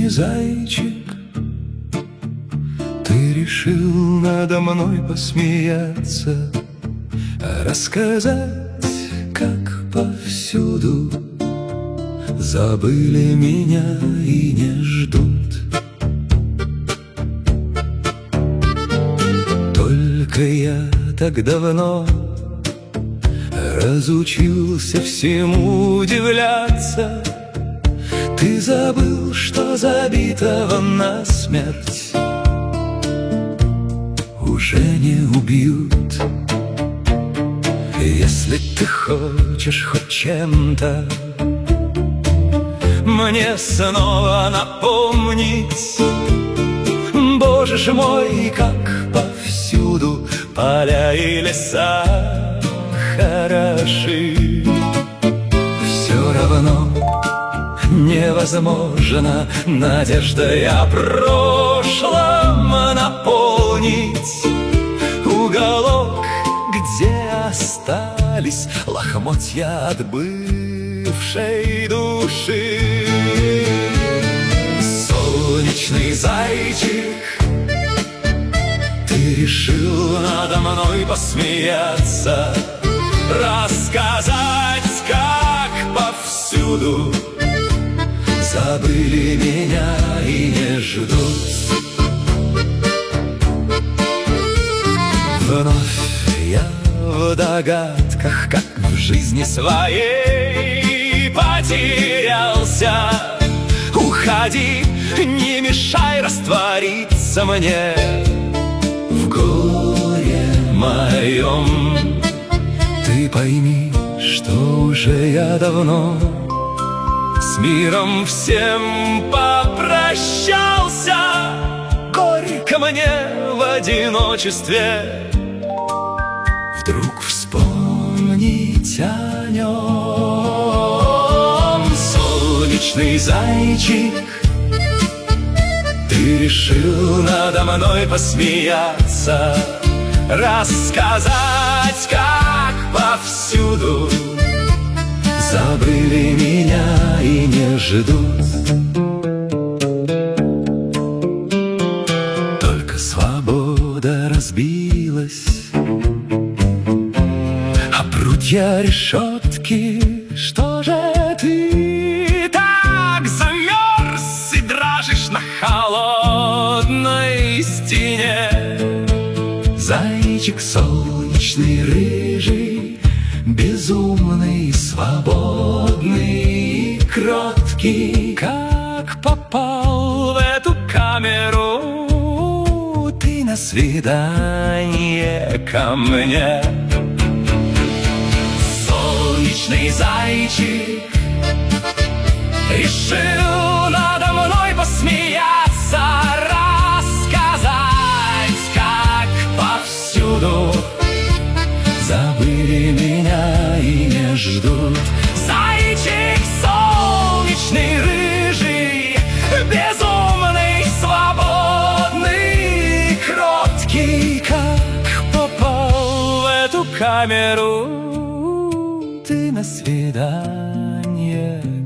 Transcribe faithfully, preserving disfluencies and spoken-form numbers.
солнечный зайчик, ты решил надо мной посмеяться, рассказать, как повсюду забыли меня и не ждут. Только я так давно разучился всему удивляться. Ты забыл, что забитого насмерть уже не убьют. Если ты хочешь хоть чем-то мне снова напомнить, Боже ж мой, как повсюду поля и леса хороши. Все равно невозможно надеждой о прошлом наполнить уголок, где остались лохмотья от бывшей души. Солнечный зайчик, ты решил надо мной посмеяться, рассказать, как повсюду забыли меня и не ждут. Вновь я в догадках, как в жизни своей потерялся. Уходи, не мешай раствориться мне в горе моем. Ты пойми, что уже я давно с миром всем попрощался. Горько мне в одиночестве вдруг вспомнить о нем. Солнечный зайчик, ты решил надо мной посмеяться, рассказать, как повсюду забыли меня и не ждут. Только свобода разбилась, а прутья решетки. Что же ты так замерз и дрожишь на холодной стене? Зайчик солнечный, рыжий, безумный, свободный, кроткий. Как попал в эту камеру ты на свидание ко мне? Солнечный зайчик решил надо мной посмеяться, рассказать, как повсюду забыли меня и не ждут. Зайчик солнечный, рыжий, безумный, свободный, кроткий. Как попал в эту камеру ты на свидание